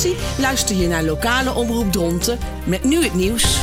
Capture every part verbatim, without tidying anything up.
informatie luister je naar lokale omroep Dronten met nu het nieuws.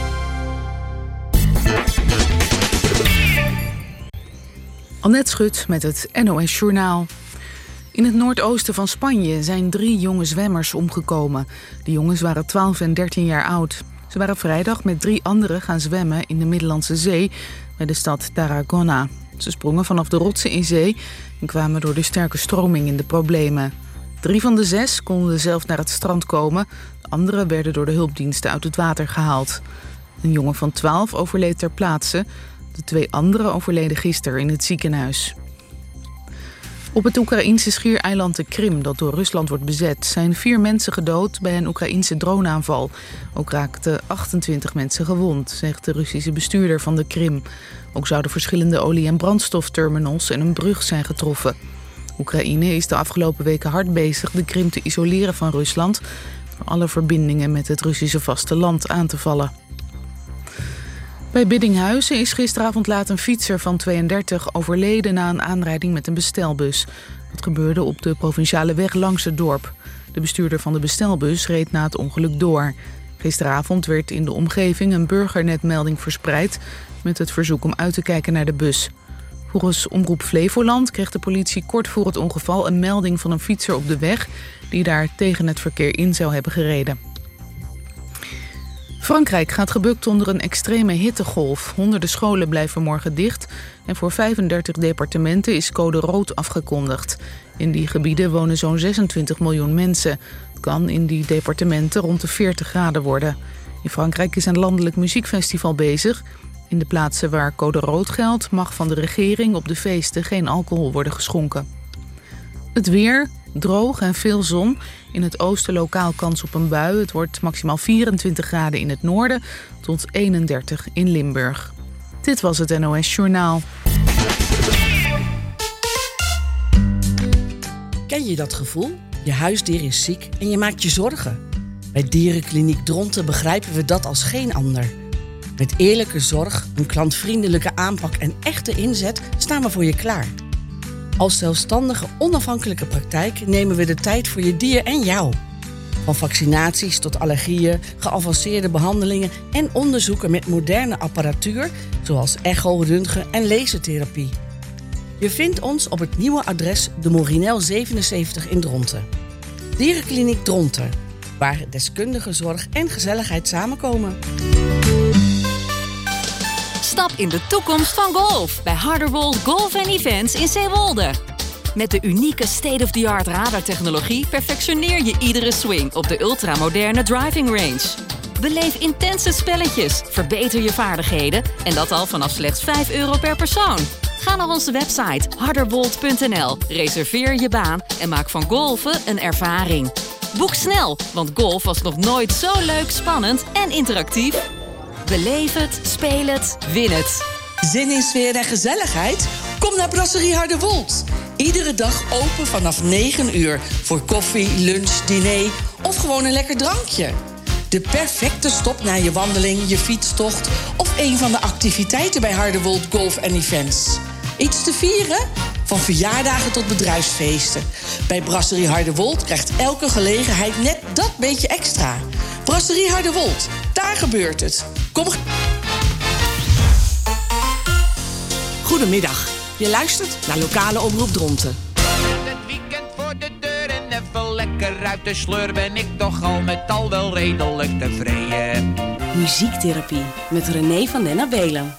Annette Schut met het N O S Journaal. In het noordoosten van Spanje zijn drie jonge zwemmers omgekomen. De jongens waren twaalf en dertien jaar oud. Ze waren vrijdag met drie anderen gaan zwemmen in de Middellandse Zee bij de stad Tarragona. Ze sprongen vanaf de rotsen in zee en kwamen door de sterke stroming in de problemen. Drie van de zes konden zelf naar het strand komen. De anderen werden door de hulpdiensten uit het water gehaald. Een jongen van twaalf overleed ter plaatse. De twee anderen overleden gisteren in het ziekenhuis. Op het Oekraïense schiereiland de Krim, dat door Rusland wordt bezet, zijn vier mensen gedood bij een Oekraïense droneaanval. Ook raakten achtentwintig mensen gewond, zegt de Russische bestuurder van de Krim. Ook zouden verschillende olie- en brandstofterminals en een brug zijn getroffen. Oekraïne is de afgelopen weken hard bezig de Krim te isoleren van Rusland, door alle verbindingen met het Russische vasteland aan te vallen. Bij Biddinghuizen is gisteravond laat een fietser van tweeëndertig overleden na een aanrijding met een bestelbus. Dat gebeurde op de provinciale weg langs het dorp. De bestuurder van de bestelbus reed na het ongeluk door. Gisteravond werd in de omgeving een burgernetmelding verspreid met het verzoek om uit te kijken naar de bus. Volgens Omroep Flevoland kreeg de politie kort voor het ongeval een melding van een fietser op de weg die daar tegen het verkeer in zou hebben gereden. Frankrijk gaat gebukt onder een extreme hittegolf. Honderden scholen blijven morgen dicht en voor vijfendertig departementen is code rood afgekondigd. In die gebieden wonen zo'n zesentwintig miljoen mensen. Het kan in die departementen rond de veertig graden worden. In Frankrijk is een landelijk muziekfestival bezig. In de plaatsen waar code rood geldt mag van de regering op de feesten geen alcohol worden geschonken. Het weer, droog en veel zon. In het oosten lokaal kans op een bui. Het wordt maximaal vierentwintig graden in het noorden tot eenendertig in Limburg. Dit was het N O S Journaal. Ken je dat gevoel? Je huisdier is ziek en je maakt je zorgen. Bij Dierenkliniek Dronten begrijpen we dat als geen ander. Met eerlijke zorg, een klantvriendelijke aanpak en echte inzet staan we voor je klaar. Als zelfstandige, onafhankelijke praktijk nemen we de tijd voor je dier en jou. Van vaccinaties tot allergieën, geavanceerde behandelingen en onderzoeken met moderne apparatuur, zoals echo, röntgen en lasertherapie. Je vindt ons op het nieuwe adres de Morinel zevenenzeventig in Dronten. Dierenkliniek Dronten, waar deskundige zorg en gezelligheid samenkomen. Stap in de toekomst van golf bij Harderwold Golf en Events in Zeewolde. Met de unieke state-of-the-art radartechnologie perfectioneer je iedere swing op de ultramoderne driving range. Beleef intense spelletjes, verbeter je vaardigheden en dat al vanaf slechts vijf euro per persoon. Ga naar onze website harderwold punt n l, reserveer je baan en maak van golfen een ervaring. Boek snel, want golf was nog nooit zo leuk, spannend en interactief. Beleef het, speel het, win het. Zin in sfeer en gezelligheid? Kom naar Brasserie Harderwold. Iedere dag open vanaf negen uur voor koffie, lunch, diner of gewoon een lekker drankje. De perfecte stop na je wandeling, je fietstocht of een van de activiteiten bij Harderwold Golf en Events. Iets te vieren? Van verjaardagen tot bedrijfsfeesten. Bij Brasserie Harderwold krijgt elke gelegenheid net dat beetje extra. Brasserie Harderwold, daar gebeurt het. Kom. Goedemiddag. Je luistert naar lokale omroep Dronten. Het weekend voor de deur en even lekker uit de sleur ben ik toch al met al wel redelijk tevreden. Muziektherapie met René van den Abelen.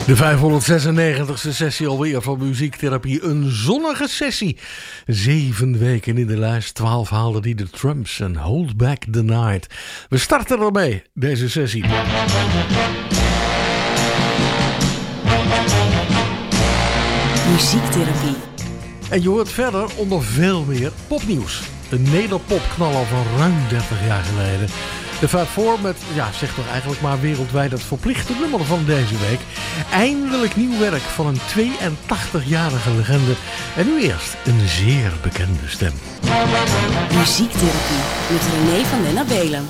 De vijfhonderdzesennegentigste sessie alweer van Muziektherapie. Een zonnige sessie. Zeven weken in de lijst. Twaalf haalden die de Trumps en Hold Back the Night. We starten ermee, deze sessie. Muziektherapie. En je hoort verder onder veel meer popnieuws. Een nederpopknaller van ruim dertig jaar geleden. De Fab Four met, ja, zeg toch eigenlijk maar wereldwijd het verplichte nummer van deze week. Eindelijk nieuw werk van een tweeëntachtigjarige legende. En nu eerst een zeer bekende stem. Muziektherapie met René van den Abelen.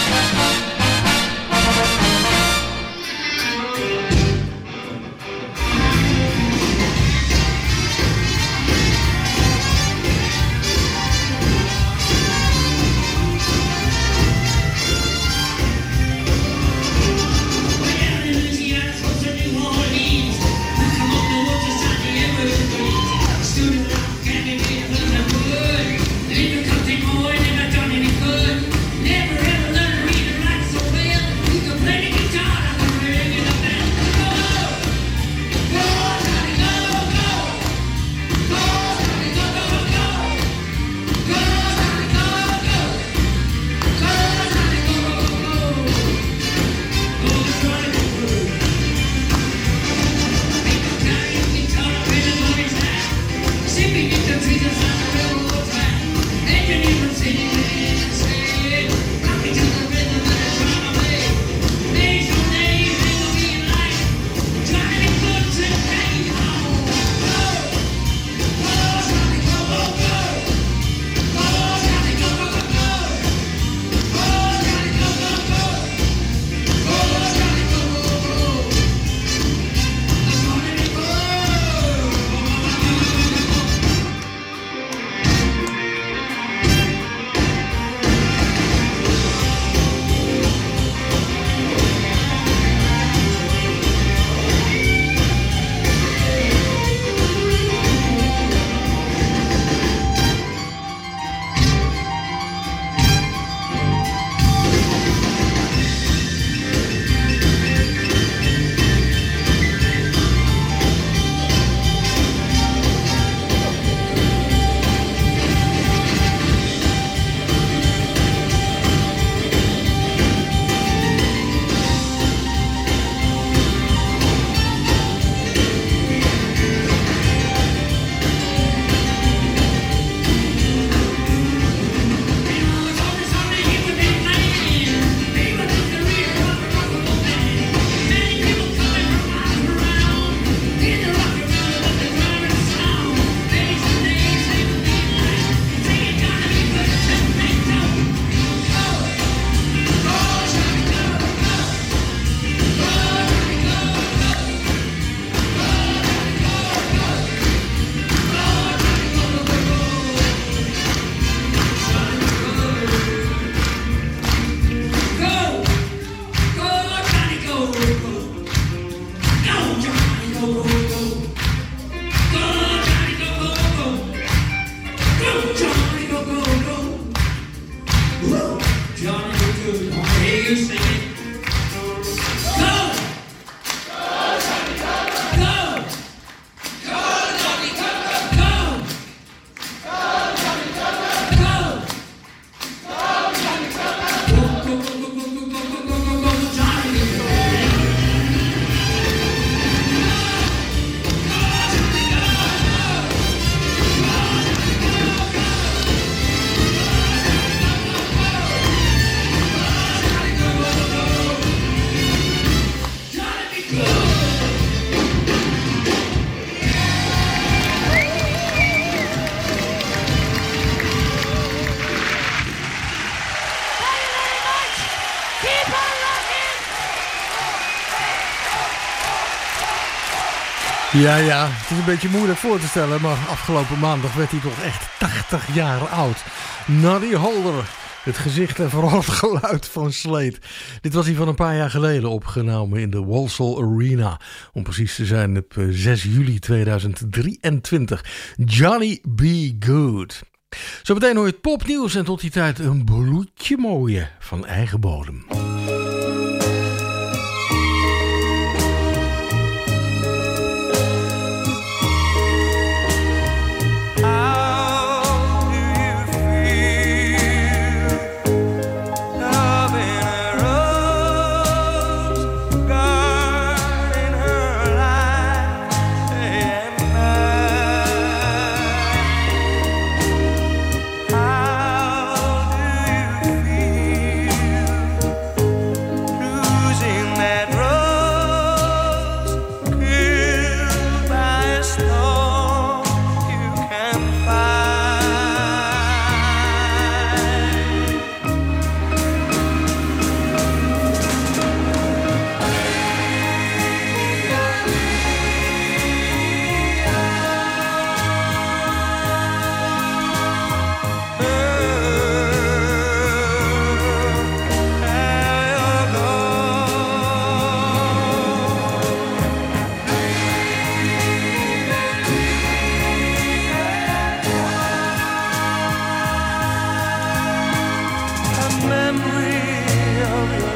Ja, ja, het is een beetje moeilijk voor te stellen, maar afgelopen maandag werd hij toch echt tachtig jaar oud. Noddy Holder, het gezicht en vooral het geluid van Slade. Dit was hij van een paar jaar geleden opgenomen in de Walsall Arena. Om precies te zijn op zes juli tweeduizend drieëntwintig. Johnny B. Good. Zometeen hoor je het popnieuws en tot die tijd een bloedje mooie van eigen bodem.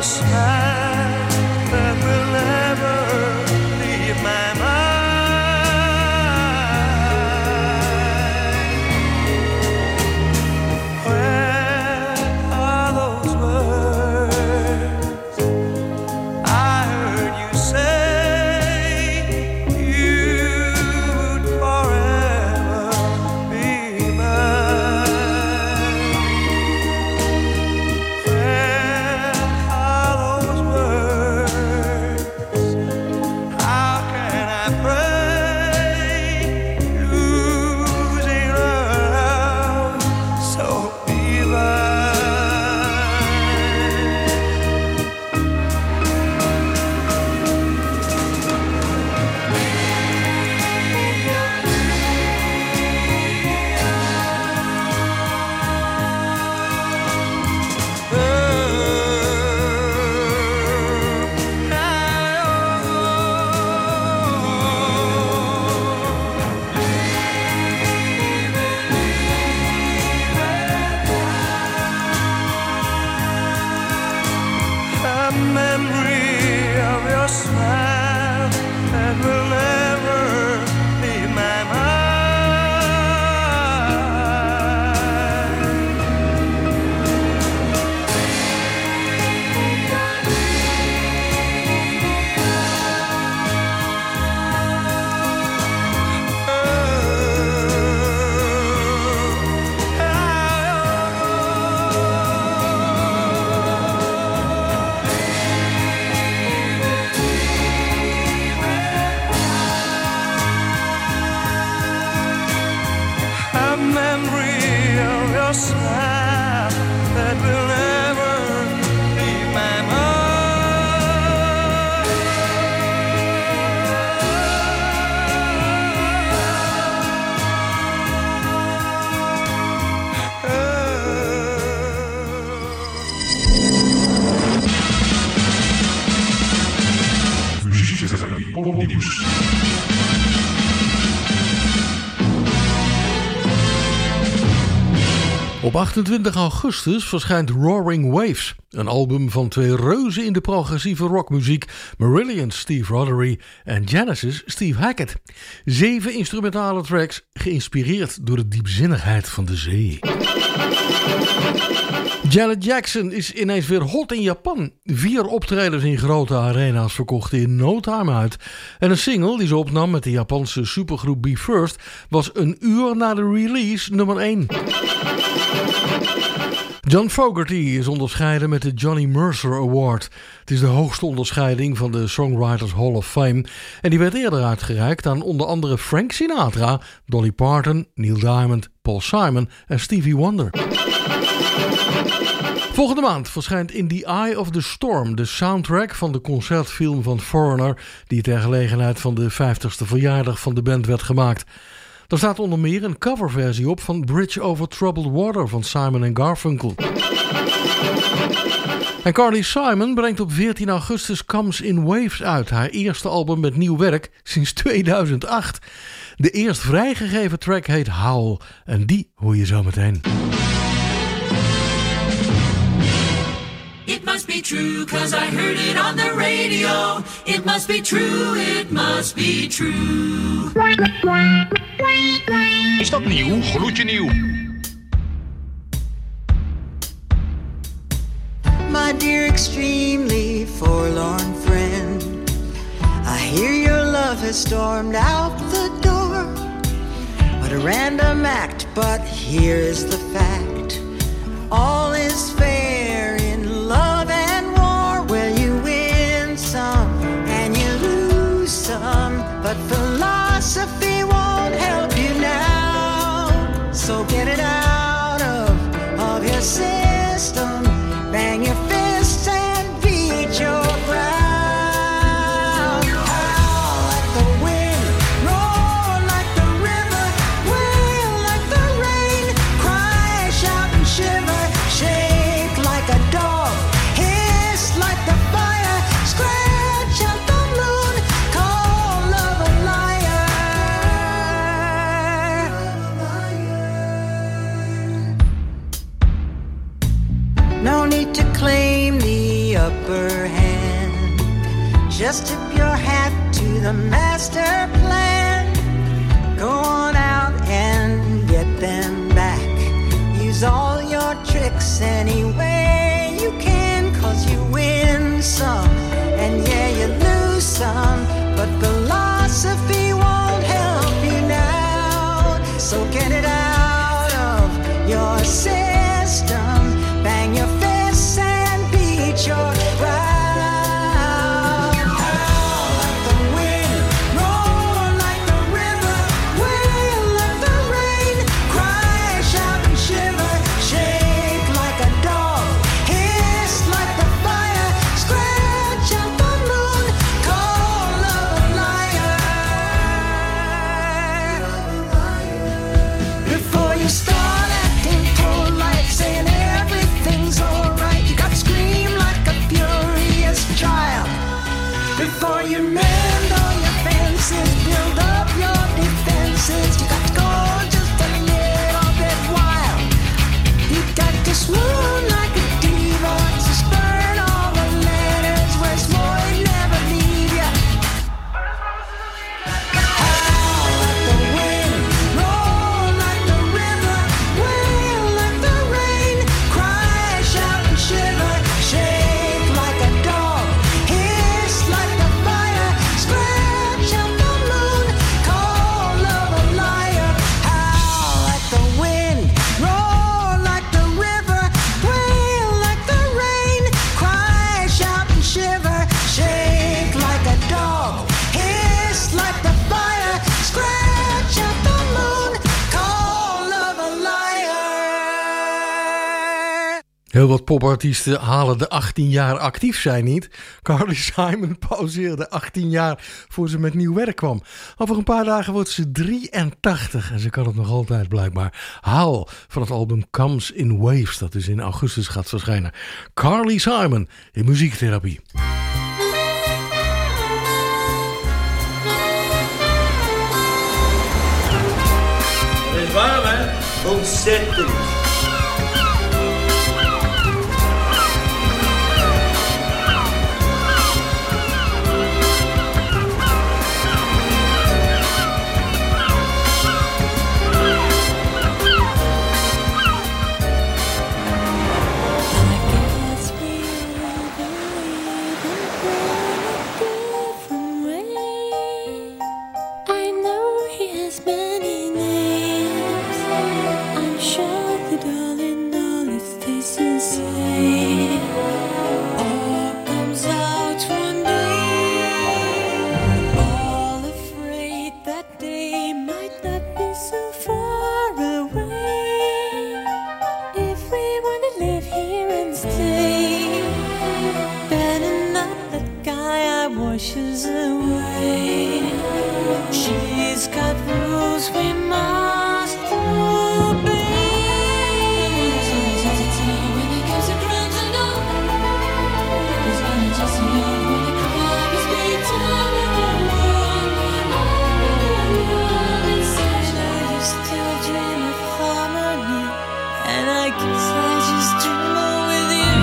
your smile that will never leave my mind. Where are those words I heard you say you'd forever be mine? Where are those words? How can I pray, losing a love so divine? A memory of your smile that will never leave my A memory of your smile that will never leave my Popnieuws. Op achtentwintig augustus verschijnt Roaring Waves, een album van twee reuzen in de progressieve rockmuziek, Marillion Steve Rothery en Genesis Steve Hackett. Zeven instrumentale tracks, geïnspireerd door de diepzinnigheid van de zee. Janet Jackson is ineens weer hot in Japan. Vier optredens in grote arena's verkochten in no time uit. En een single die ze opnam met de Japanse supergroep Be First was een uur na de release nummer één. John Fogerty is onderscheiden met de Johnny Mercer Award. Het is de hoogste onderscheiding van de Songwriters Hall of Fame. En die werd eerder uitgereikt aan onder andere Frank Sinatra, Dolly Parton, Neil Diamond, Paul Simon en Stevie Wonder. Volgende maand verschijnt In the Eye of the Storm, de soundtrack van de concertfilm van Foreigner, die ter gelegenheid van de vijftigste verjaardag van de band werd gemaakt. Er staat onder meer een coverversie op van Bridge Over Troubled Water van Simon en Garfunkel. En Carly Simon brengt op veertien augustus Comes in Waves uit, haar eerste album met nieuw werk sinds tweeduizend acht. De eerst vrijgegeven track heet Howl en die hoor je zo meteen. It must be true, 'cause I heard it on the radio. It must be true, it must be true. Is dat nieuw? Gloedje nieuw. My dear extremely forlorn friend, I hear your love has stormed out the door. What a random act, but here is the fact. All is fair in love and war, where you win some and you lose some, but philosophy won't help you now. So get it out of, of your system, bang your fists and beat your ground. Howl like the wind, roar like the river, wail like the rain, cry, shout and shiver, shake upper hand. Just tip your hat to the master plan. Go on out and get them back. Use all your tricks any way you can, 'cause you win some and yeah, you lose some, but philosophy won't help you now. So get it out of your system. Bang your fists and beat your ground. Before you mend all your fences, build up your defenses. You got to go just a little bit wild. You got to swoon like a diva, to burn all the letters where Floyd never leave ya. Howl like the wind, roll like the river, wail like the rain, cry, shout and shiver, shake like a dog, hiss like the fire, scratch out the moon, call love a liar. Howl like the wind, roar like the river, wail like the rain, cry, shout and shiver, shake like a dog, hiss like the fire, scratch out the moon, call love a liar. Heel wat popartiesten halen de achttien jaar actief zijn niet. Carly Simon pauzeerde achttien jaar voor ze met nieuw werk kwam. Over een paar dagen wordt ze drieëntachtig en ze kan het nog altijd blijkbaar. Howl van het album Comes in Waves, dat dus in augustus gaat verschijnen. Carly Simon in muziektherapie. Het is warm, hè? Ontzettend. washes away. She's got rules we must obey. When it comes to crimes I know it's not just enough when the crime is being done. And I still dream of harmony, and I guess I just dream of with you.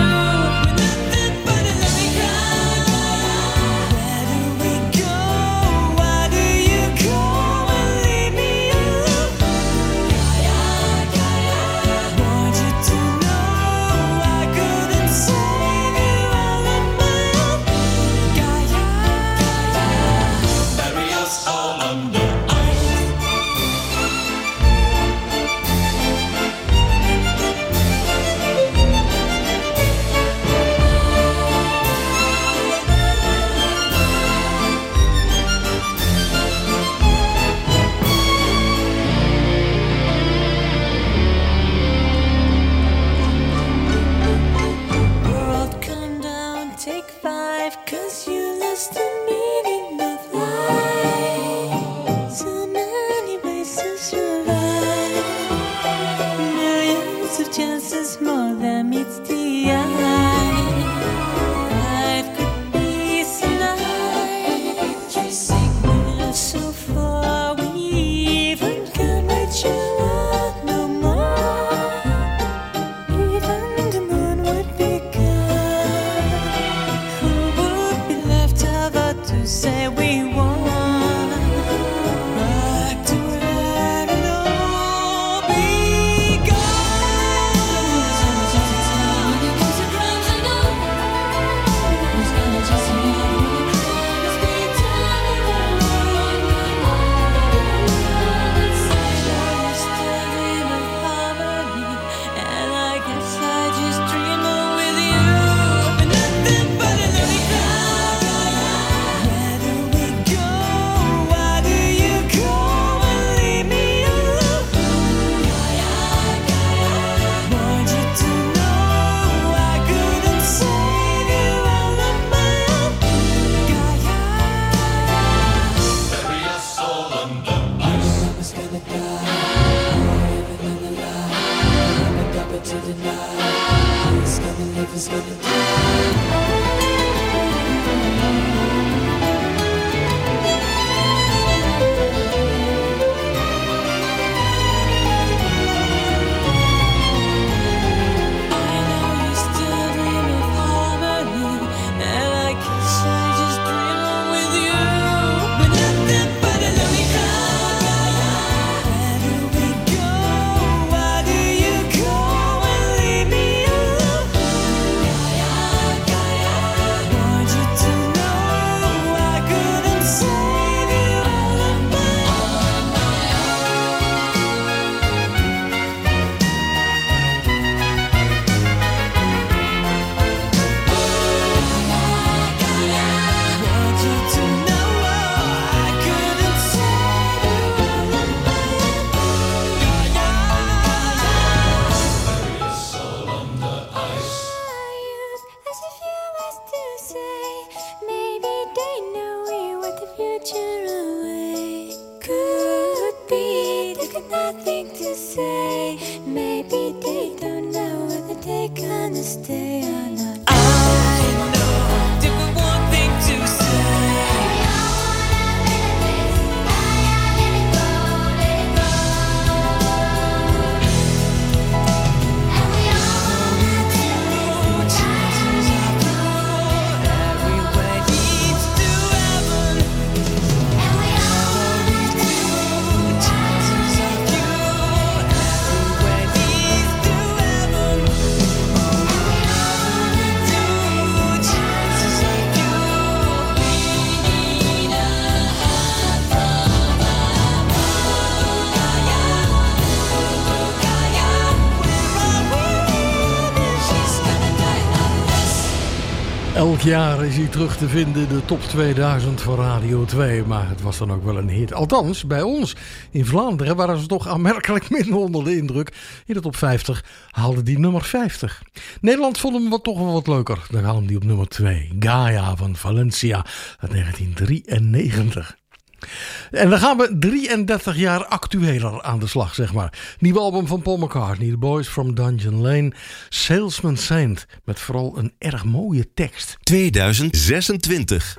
Elk jaar is hij terug te vinden, de top tweeduizend van Radio twee. Maar het was dan ook wel een hit. Althans, bij ons in Vlaanderen waren ze toch aanmerkelijk minder onder de indruk. In de top vijftig haalde die nummer vijftig. Nederland vond hem wat, toch wel wat leuker. Dan haalde hij op nummer twee. Gaia van Valencia uit negentien drieënnegentig. En dan gaan we drieëndertig jaar actueler aan de slag, zeg maar. Nieuwe album van Paul McCartney, The Boys from Dungeon Lane, Salesman Saint, met vooral een erg mooie tekst. tweeduizend zesentwintig.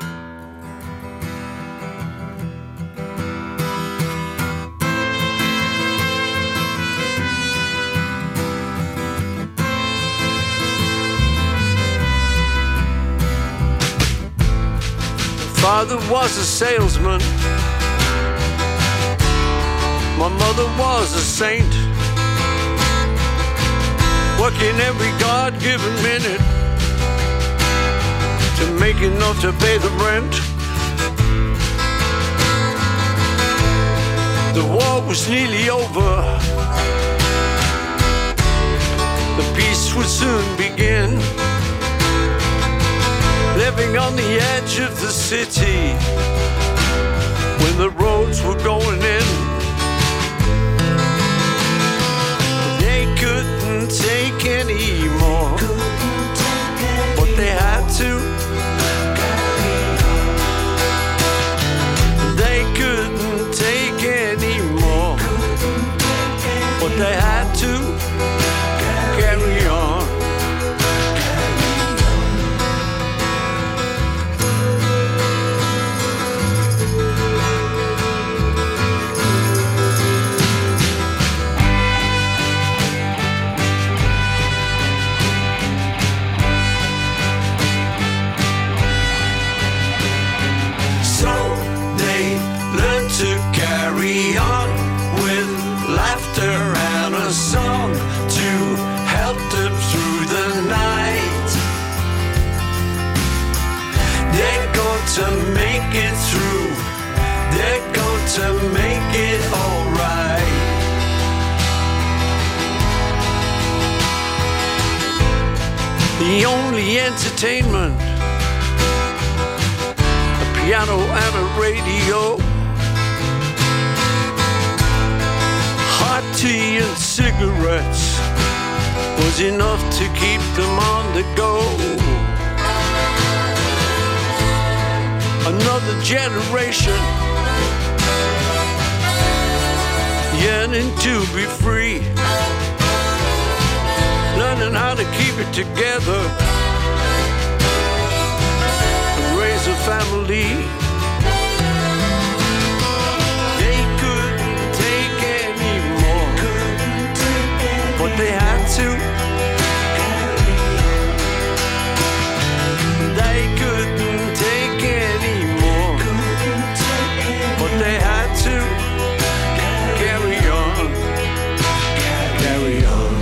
Father was a salesman. My mother was a saint, working every God-given minute to make enough to pay the rent. The war was nearly over. The peace would soon begin. Living on the edge of the city when the roads were going in. They couldn't take any more, but they had to. They couldn't take any more, but they had to carry on. Carry on with laughter and a song to help them through the night. They're going to make it through. They're going to make it alright. The only entertainment, a piano and a radio, hot tea and cigarettes was enough to keep them on the go. Another generation yearning to be free, learning how to keep it together and raise a family. But they had to. They couldn't take any more, but they had to carry on, carry on.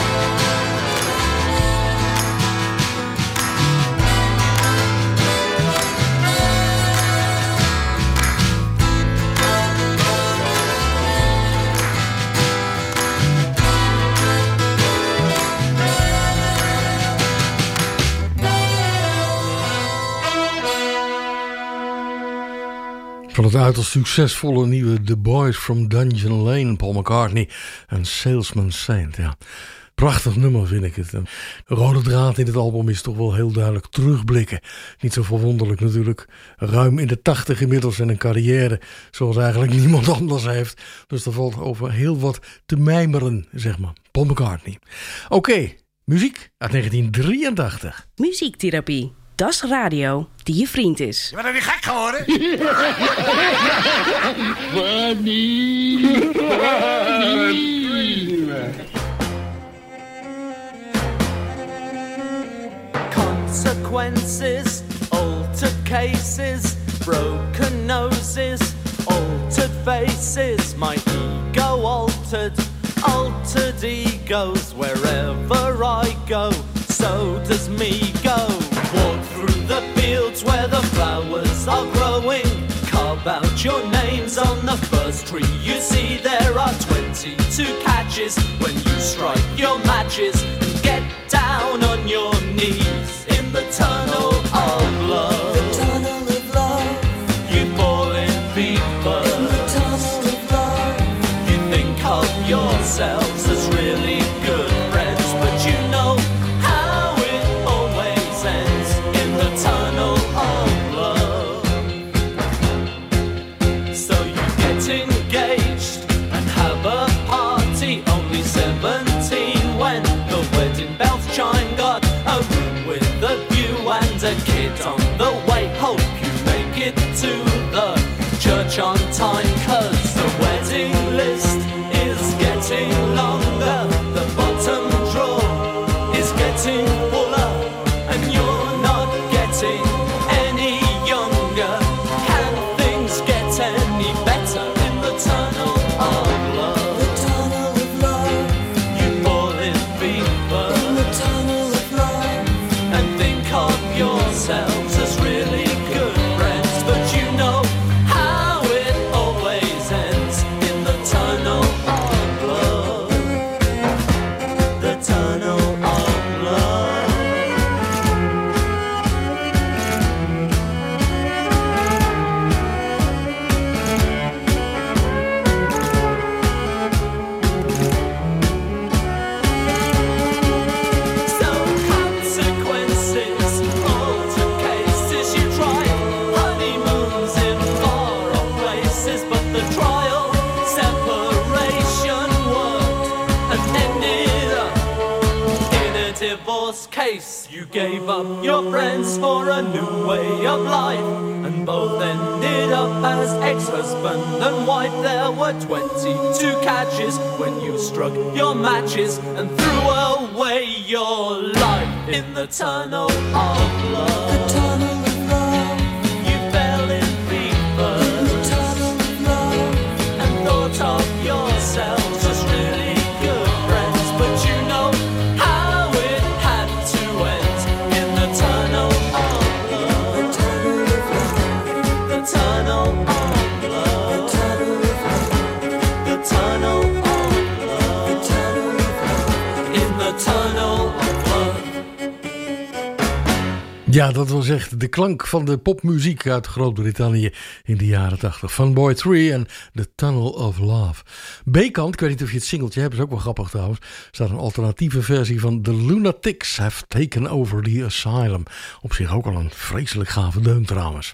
Van het uiterst succesvolle nieuwe The Boys from Dungeon Lane, Paul McCartney en Salesman Saint. Ja, prachtig nummer vind ik het. Een rode draad in het album is toch wel heel duidelijk terugblikken. Niet zo verwonderlijk natuurlijk. Ruim in de tachtig inmiddels en een carrière zoals eigenlijk niemand anders heeft. Dus er valt over heel wat te mijmeren, zeg maar. Paul McCartney. Oké, okay, muziek uit negentien drieëntachtig. Muziektherapie. Dat is radio die je vriend is. Je bent er niet gek geworden? Funny. Consequences, altered cases, broken noses, altered faces, my ego altered, altered egos, wherever I go, so does me go. Walk through the fields where the flowers are growing. Carve out your names on the first tree you see. There are twenty-two catches when you strike your matches. And get down on your knees in the tunnel of divorce case. You gave up your friends for a new way of life, and both ended up as ex-husband and wife. There were twenty-two catches when you struck your matches and threw away your life in the tunnel of love. The tunnel of love. You fell in fever. The tunnel of love. And thought of yourselves as really good friends, but you know how it had to end in the tunnel of love. The tunnel of love. The tunnel of love. The tunnel of love. The tunnel of love. The tunnel of love. In the tunnel of love. Ja, dat was echt de klank van de popmuziek uit Groot-Brittannië in de jaren tachtig. Funboy drie en The Tunnel of Love. B-kant, ik weet niet of je het singeltje hebt, is ook wel grappig trouwens. Staat een alternatieve versie van The Lunatics Have Taken Over the Asylum. Op zich ook al een vreselijk gave deun trouwens.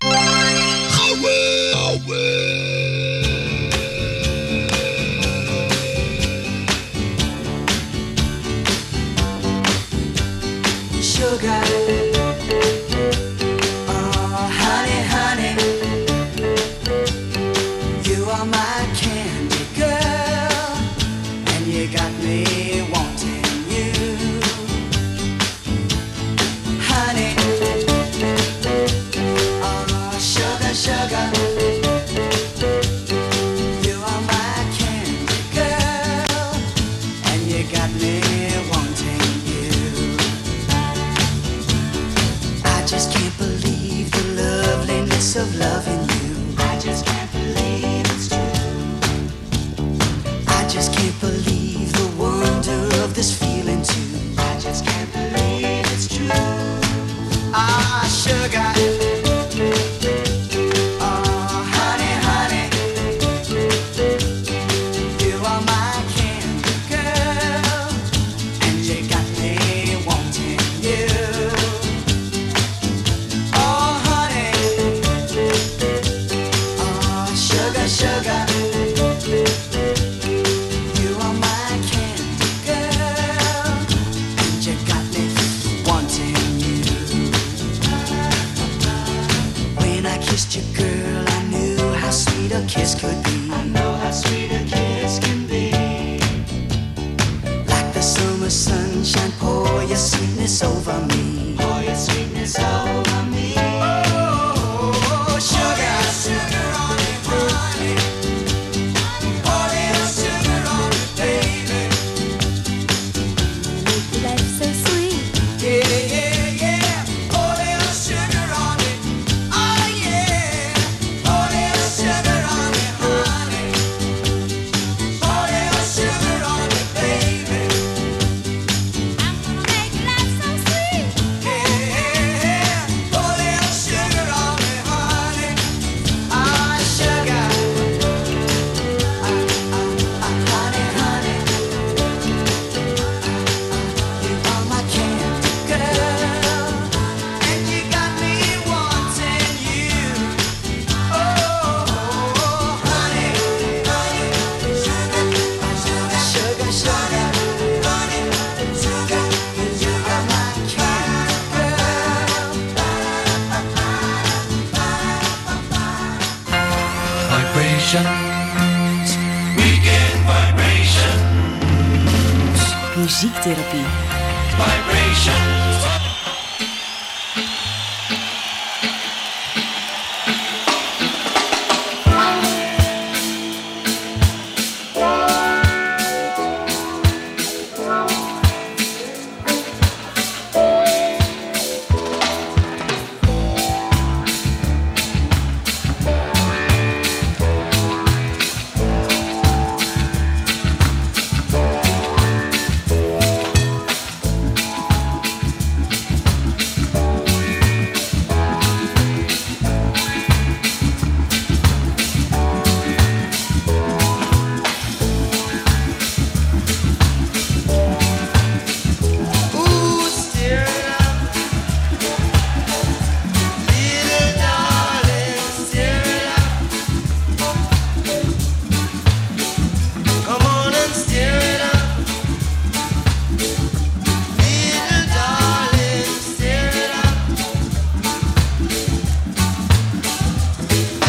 Sugar. Of loving you, I just can't believe it's true. I just can't believe the wonder of this feeling too. I just can't believe it's true. Ah, sugar. Oh, honey, honey, you are my candy girl, and you got me wanting you. Sugar, you are my candy girl, and you got me wanting you. When I kissed you, girl, I knew how sweet a kiss could be. I know how sweet a kiss can be. Like the summer sunshine, pour your sweetness over me. Pour your sweetness over me. Oh, sugar, sugar on it, honey. Muziektherapie. Vibrations.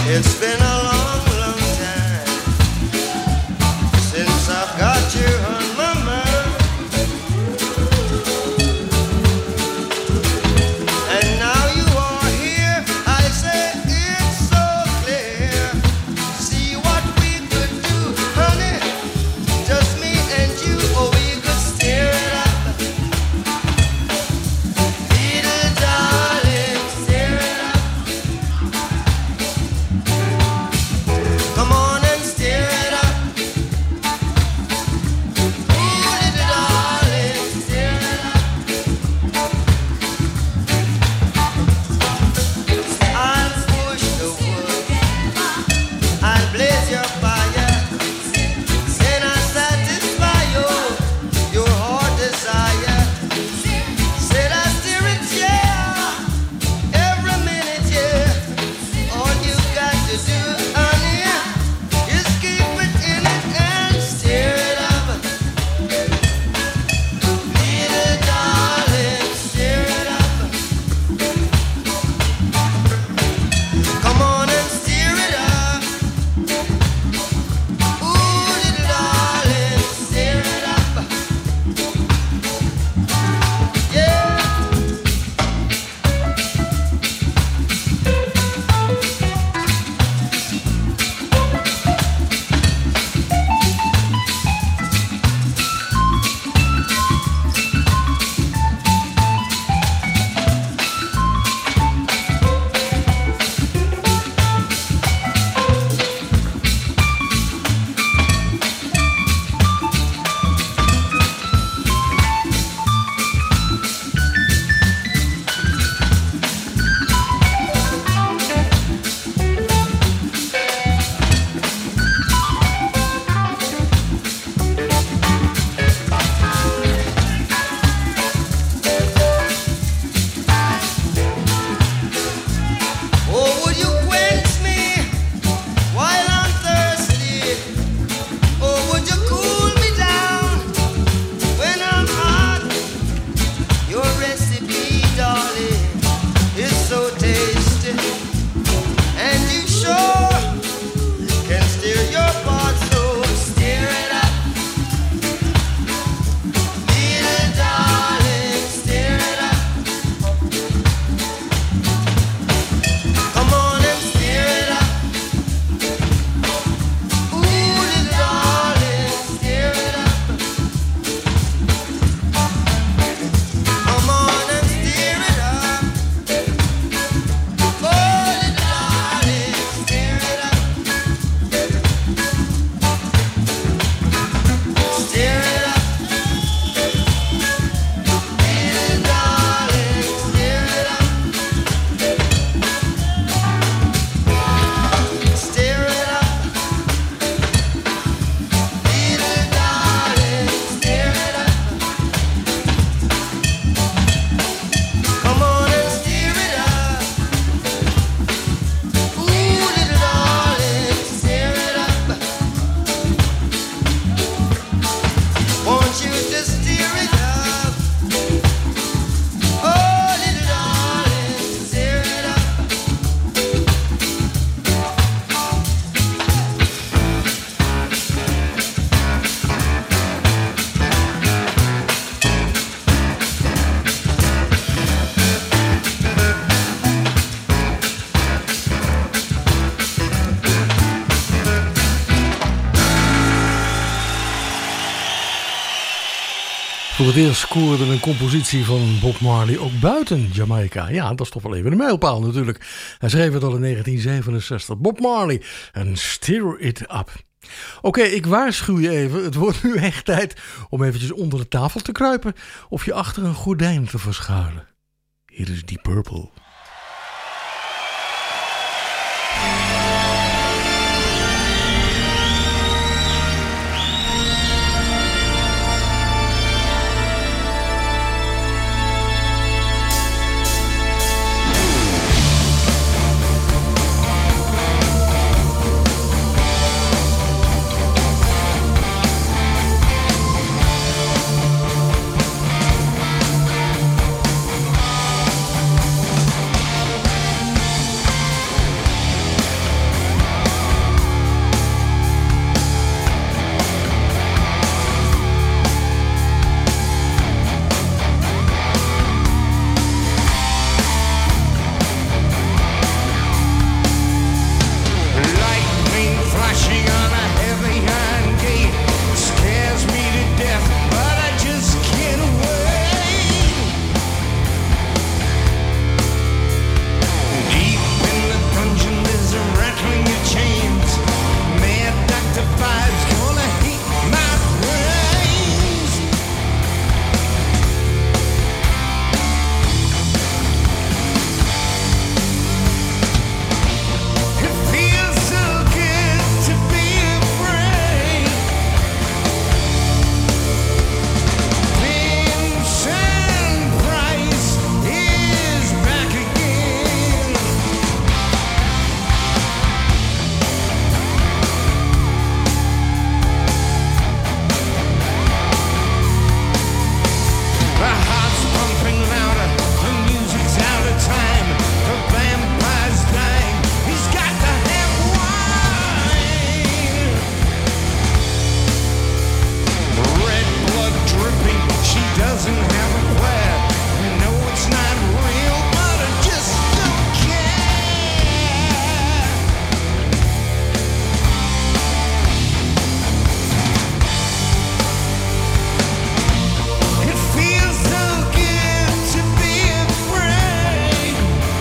It's been a long, long time since I've got you on my mind. And now you are here, I say it's so clear. See what we could do, honey, just me and you, or we could steer it up. Little darling, steer it up. Come on and steer it up. Ooh, little darling, steer it up. I'll push the wood, I'll blaze your fire, then I'll satisfy your, your heart desire. Said I steer it, yeah, every minute, yeah. All you got to do, honey, is keep it in it and steer it up. Little darling, steer it up. Come on and steer it up. Ooh, little darling, steer it up. Yeah. Oh, would you quench me while I'm thirsty? Or would you cool me down when I'm hot? Your recipe, darling, is so tasty, and you sure can steer your part, so steer it up. Little darling, steer it up. Come on and steer it up. Ooh, little darling, steer it up. Come on and steer it up. Oh, little darling, steer it up. Steer it up. Little darling, steer it up. Steer it up. Little darling, steer it up. Come on and steer it up. Ooh, little darling, steer it up. Want you to steer it up. Oh, little darling, steer it up. Voor het eerst scoorde een compositie van Bob Marley ook buiten Jamaica. Ja, dat is toch wel even een mijlpaal natuurlijk. Hij schreef het al in negentien zevenenzestig. Bob Marley en Steer It Up. Oké, okay, ik waarschuw je even. Het wordt nu echt tijd om eventjes onder de tafel te kruipen of je achter een gordijn te verschuilen. Hier is Deep Purple. crashing on a heavy iron gate. Scares me to death, but I just can't wait. Deep in the dungeon there's a rattling of chains. Mad Doctor Five's gonna heat my brains. It feels so good to be afraid. Vincent Price is back again. The heart's pumping louder, the music's out of time. The vampire's dying, he's got to have wine. Red blood dripping, she doesn't have a plan. I know it's not real, but I just don't care. It feels so good to be afraid.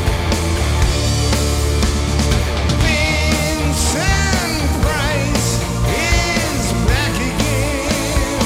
Vincent Price is back again.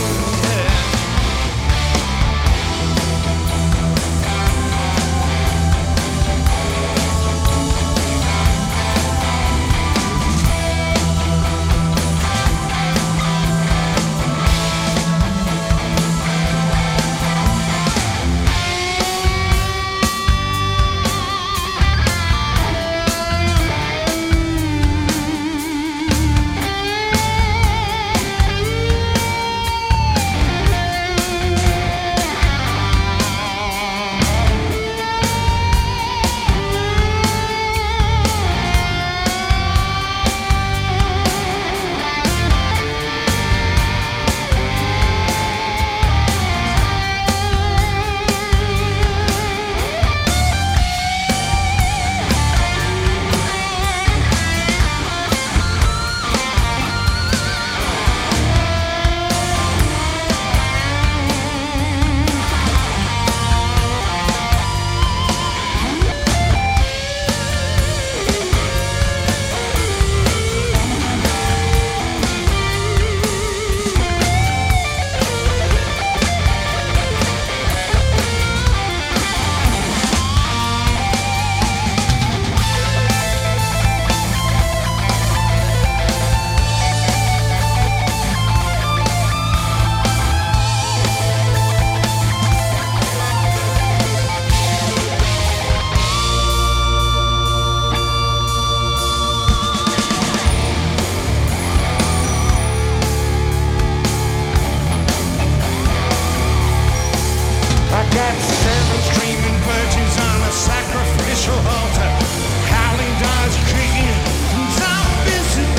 I got seven screaming virgins on a sacrificial altar. Howling dogs creaking zombies and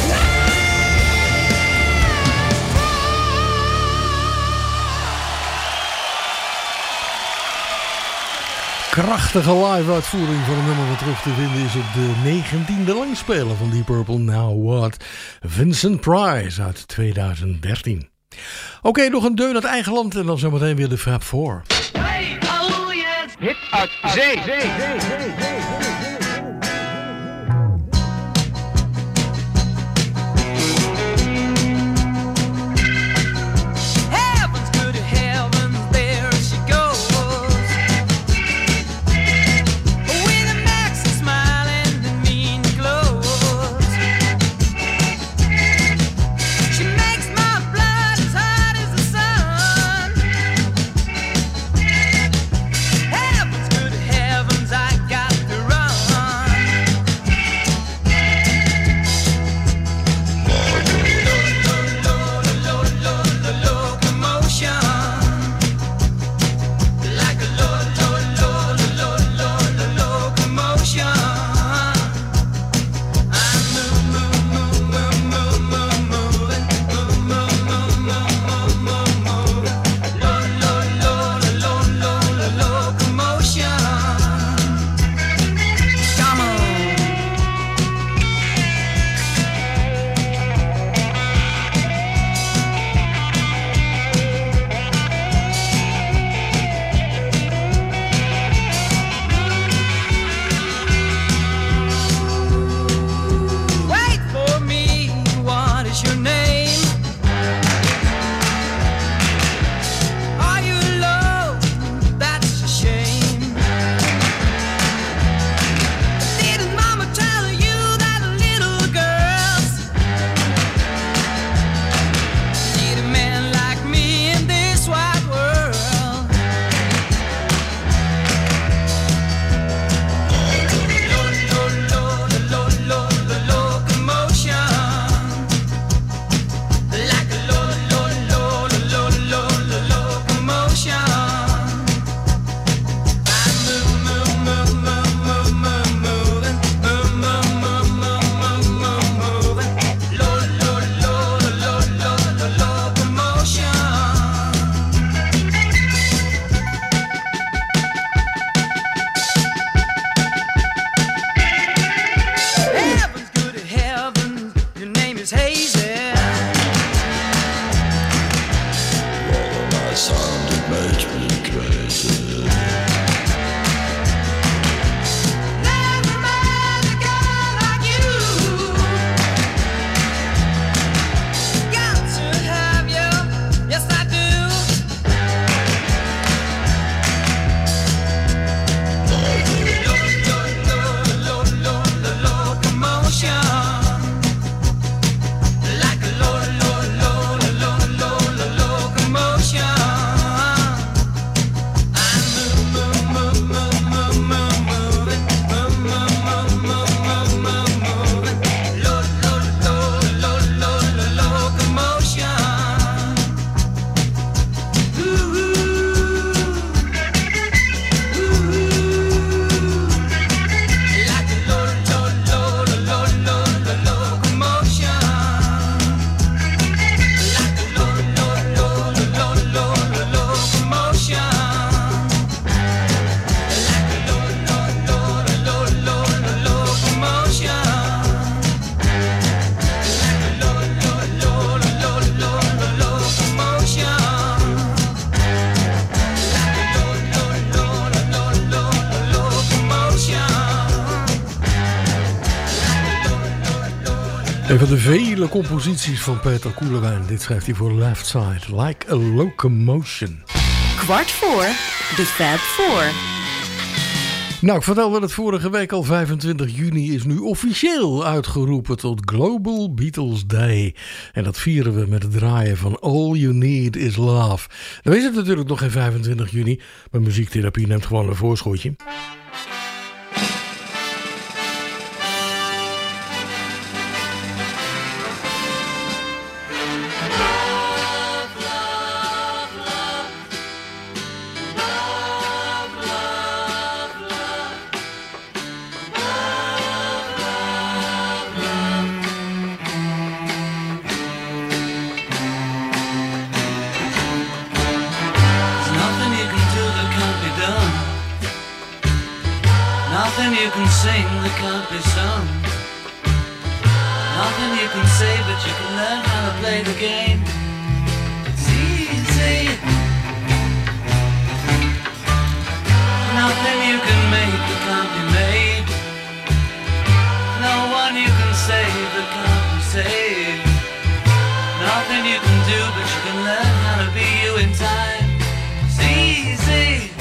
Krachtige live-uitvoering van een nummer wat terug te vinden is op de negentiende langspeler van Deep Purple. Now What? Vincent Price uit tweeduizend dertien. Oké, okay, nog een deun uit eigen land en dan zometeen weer de Fab Four. Hey, oh yes! Hit uit zee, zee, zee, zee, zee, zee. Heaven's good heavens, I got to run. Een van de vele composities van Peter Koelewijn. Dit schrijft hij voor Left Side. Like a Locomotion. Kwart voor de Fab Four. Nou, ik vertelde het vorige week al. vijfentwintig juni is nu officieel uitgeroepen tot Global Beatles Day. En dat vieren we met het draaien van All You Need Is Love. Dan is het natuurlijk nog geen vijfentwintig juni. Maar muziektherapie neemt gewoon een voorschotje. Nothing you can sing that can't be sung. Nothing you can say, but you can learn how to play the game. It's easy. Nothing you can make that can't be made. No one you can save that can't be saved. Nothing you can do, but you can learn how to be you in time. It's easy.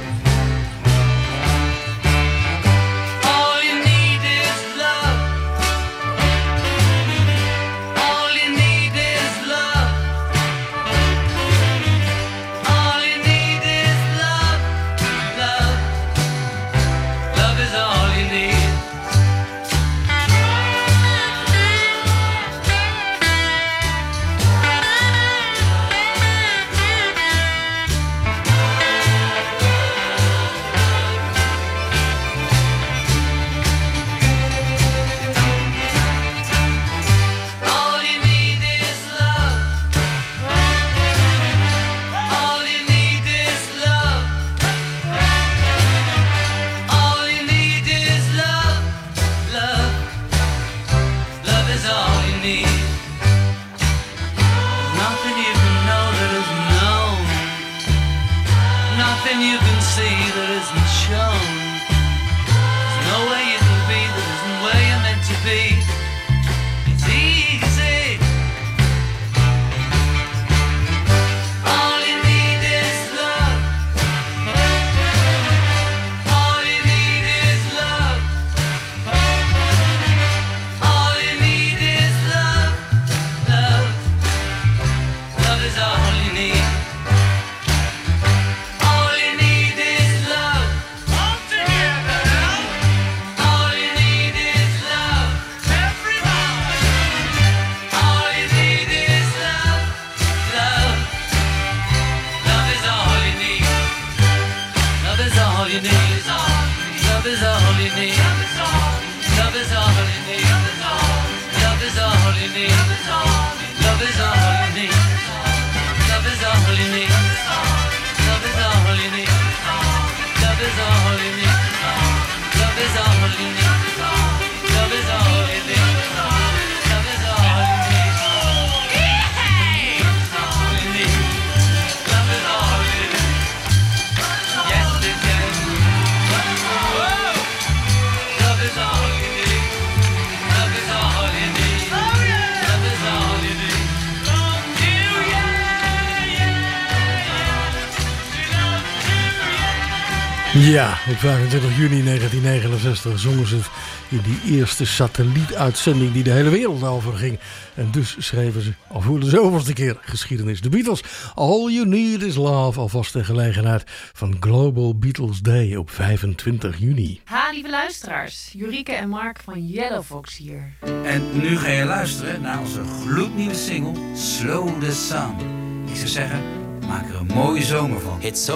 Ja, op vijfentwintig juni negentien negenenzestig zongen ze het in die eerste satellietuitzending die de hele wereld over ging. En dus schreven ze, al voor de zoveelste keer, geschiedenis. De Beatles, All You Need Is Love, alvast ter gelegenheid van Global Beatles Day op vijfentwintig juni. Ha, lieve luisteraars, Jurike en Mark van Yellow Fox hier. En nu ga je luisteren naar onze gloednieuwe single Slow the Sun. Ik zou zeggen, maak er een mooie zomer van. It's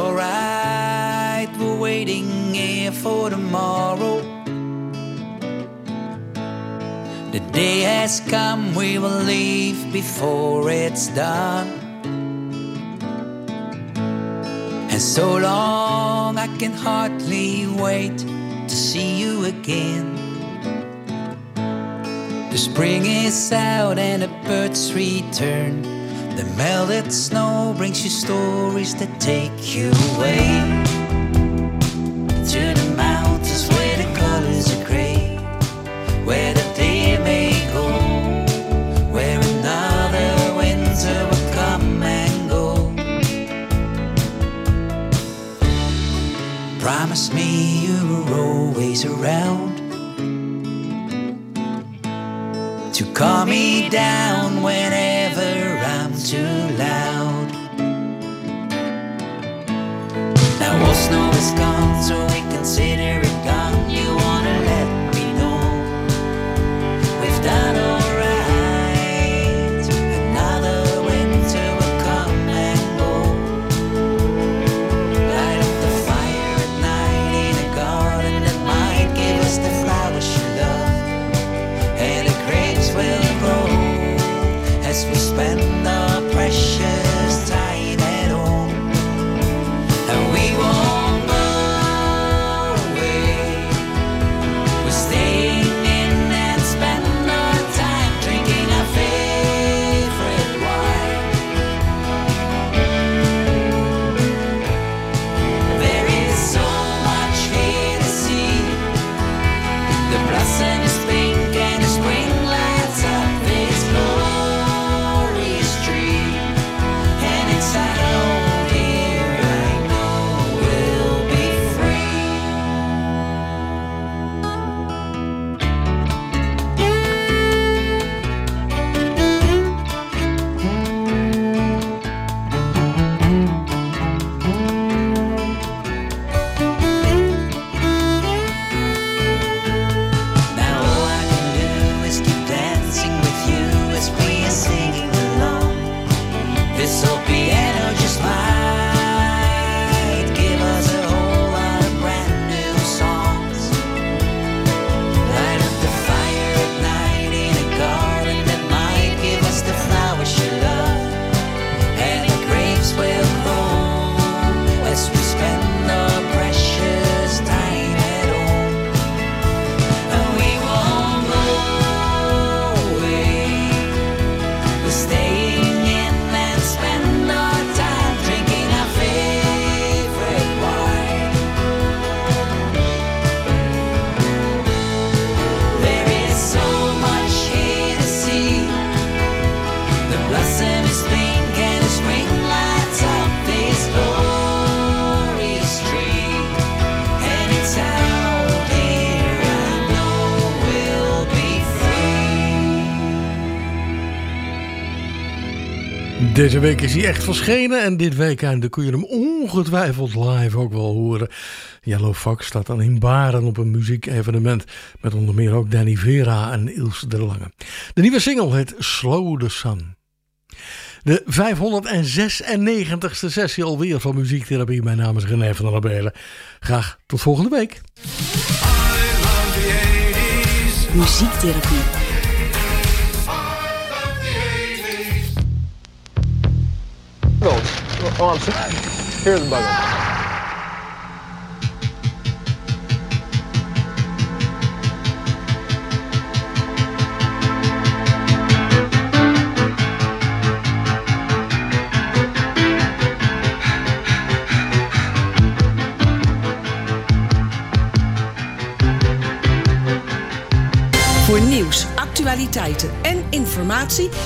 alright, we're waiting here for tomorrow. The day has come, we will leave before it's done. And so long I can hardly wait to see you again. The spring is out and the birds return. The melted snow brings you stories that take you away to the mountains where the colors are gray, where the day may go to calm me down whenever I'm too loud. Now all snow is gone, so we consider it done. You wanna let me know we've done alright. Another winter will come and go. Light up the fire at night in a garden that might give us the flowers you love, and the grapes will grow as we spend our precious time at home. And we won't go away. We're staying in and spend our time drinking our favorite wine. There is so much here to see. The blossom is pink and the spring lights up this glorious tree. And inside out here I know we'll be free. Now all I can do is keep dancing with you as we are singing along. This old piano just might give us a whole lot of brand new songs. Light up the fire at night in a garden that might give us the flowers you love, and the grapes will grow as we spend our precious time at home. And we won't go away. We're staying in and spend our time drinking our favorite wine. There is so much here to see. The blossom is pink and the spring lights up this glorious tree. And it's out here I know we'll be free. Deze week is hij echt verschenen en dit weekend kun je hem ongetwijfeld live ook wel horen. Yellow Fox staat dan in Baren op een muziekevenement met onder meer ook Danny Vera en Ilse de Lange. De nieuwe single heet Slow the Sun. De vijfhonderdzesennegentigste sessie alweer van Muziektherapie. Mijn naam is René van der Belen. Graag tot volgende week. Muziektherapie. Oh, I'm sorry. Here's the bugger. Voor nieuws, actualiteiten en informatie